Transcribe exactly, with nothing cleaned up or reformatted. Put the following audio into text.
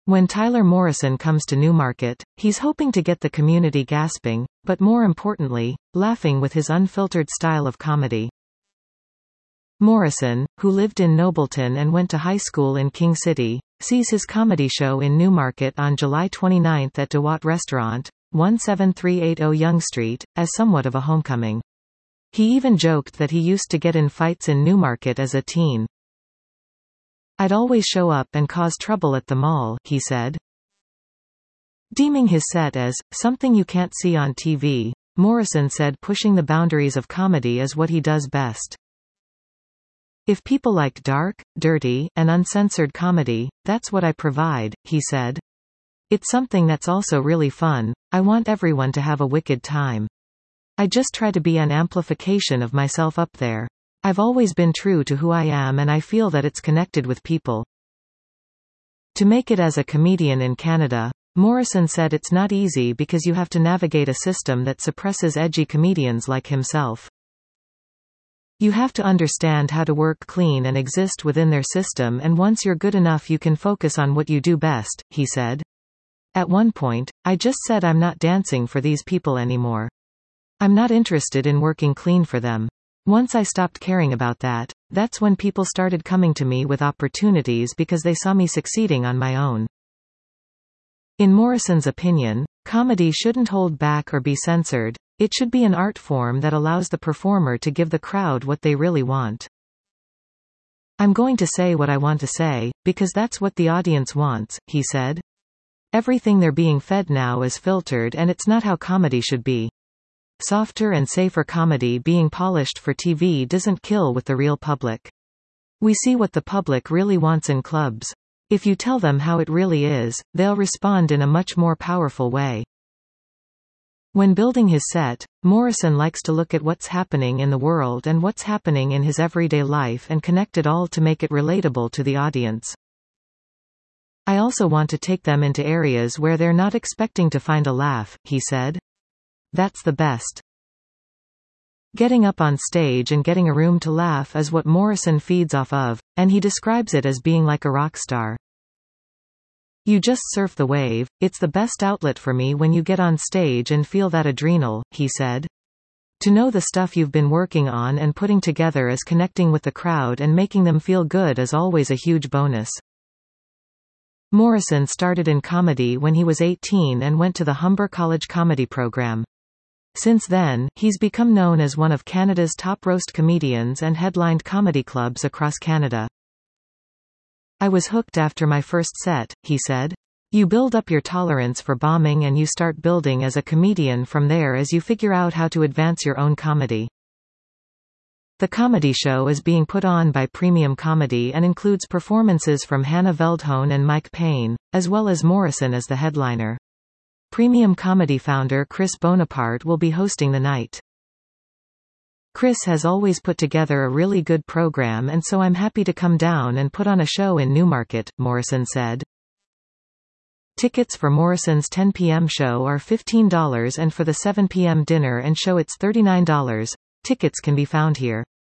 When Tyler Morrison comes to Newmarket, he's hoping to get the community gasping, but more importantly, laughing with his unfiltered style of comedy. Morrison, who lived in Nobleton and went to high school in King City, sees his comedy show in Newmarket on July twenty-ninth at DeWatt Restaurant, one seven three eight zero Yonge Street, as somewhat of a homecoming. He even joked that he used to get in fights in Newmarket as a teen. "I'd always show up and cause trouble at the mall," he said. Deeming his set as something you can't see on T V, Morrison said pushing the boundaries of comedy is what he does best. "If people like dark, dirty, and uncensored comedy, that's what I provide," he said. "It's something that's also really fun. I want everyone to have a wicked time. I just try to be an amplification of myself up there. I've always been true to who I am and I feel that it's connected with people." To make it as a comedian in Canada, Morrison said it's not easy because you have to navigate a system that suppresses edgy comedians like himself. "You have to understand how to work clean and exist within their system, and once you're good enough you can focus on what you do best," he said. "At one point, I just said I'm not dancing for these people anymore. I'm not interested in working clean for them. Once I stopped caring about that, that's when people started coming to me with opportunities because they saw me succeeding on my own." In Morrison's opinion, comedy shouldn't hold back or be censored. It should be an art form that allows the performer to give the crowd what they really want. "I'm going to say what I want to say, because that's what the audience wants," he said. "Everything they're being fed now is filtered and it's not how comedy should be. Softer and safer comedy being polished for T V doesn't kill with the real public. We see what the public really wants in clubs. If you tell them how it really is, they'll respond in a much more powerful way." When building his set, Morrison likes to look at what's happening in the world and what's happening in his everyday life and connect it all to make it relatable to the audience. "I also want to take them into areas where they're not expecting to find a laugh," he said. "That's the best. Getting up on stage and getting a room to laugh is what Morrison feeds off of, and he describes it as being like a rock star. You just surf the wave. It's the best outlet for me when you get on stage and feel that adrenal," he said. "To know the stuff you've been working on and putting together is connecting with the crowd and making them feel good is always a huge bonus." Morrison started in comedy when he was eighteen and went to the Humber College comedy program. Since then, he's become known as one of Canada's top roast comedians and headlined comedy clubs across Canada. "I was hooked after my first set," he said. "You build up your tolerance for bombing and you start building as a comedian from there as you figure out how to advance your own comedy." The comedy show is being put on by Premium Comedy and includes performances from Hannah Veldhoen and Mike Payne, as well as Morrison as the headliner. Premium Comedy founder Chris Bonaparte will be hosting the night. "Chris has always put together a really good program and so I'm happy to come down and put on a show in Newmarket," Morrison said. Tickets for Morrison's ten p m show are fifteen dollars and for the seven p m dinner and show it's thirty-nine dollars. Tickets can be found here.